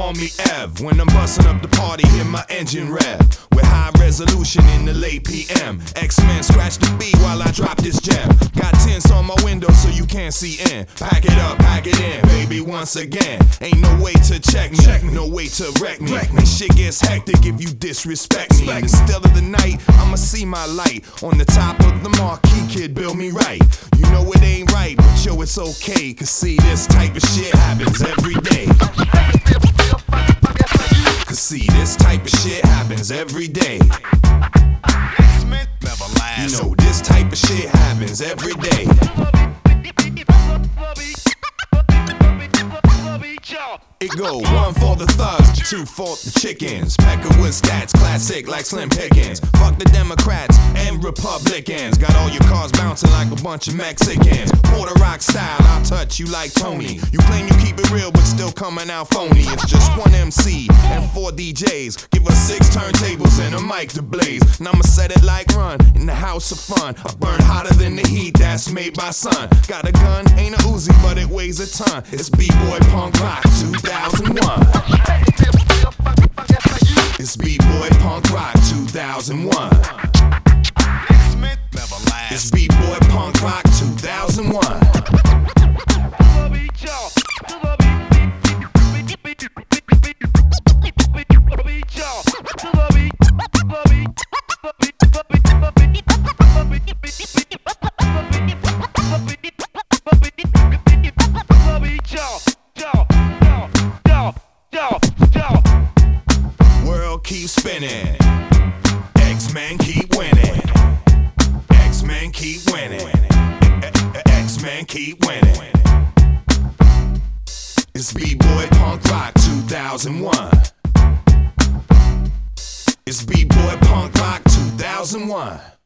call me Ev. When I'm busting up the party, hear my engine rev. With high resolution in the late PM. X-Men scratch the beat while I drop this gem. Got tints on my window so you can't see in. Pack it up, pack it in, baby, once again. Ain't no way to check me, no way to wreck me. And shit gets hectic if you disrespect me. In the still of the night, I'ma see my light. On the top of the marquee, kid, build me right. You know it ain't right, but yo, it's okay. Cause see, this type of shit happens every day. Cause see, this type of shit happens every day. You know, this type of shit happens every day. It go 1 for the thugs, 2 for the chickens. Peckerwood stats, classic like Slim Pickens. Fuck the Democrats and Republicans. Got all your cars bouncing like a bunch of Mexicans. Puerto Rock style, I'll touch you like Tony. You claim you keep it real, but still coming out phony. It's just 1 MC and 4 DJs. Give us 6 turntables and a mic to blaze. And I'ma set it like Run in the house of fun. I burn hotter than the heat that's made by sun. Got a gun, ain't a Uzi, but it weighs a ton. It's B-Boy Punk Rock 2001. It's B-Boy Punk Rock 2001. It's B-Boy Punk Rock 2001. World keeps spinning. X-Men keep winning. X-Men keep winning. X-Men keep winning. It's B-Boy Punk Rock 2001. It's B-Boy Punk Rock 2001.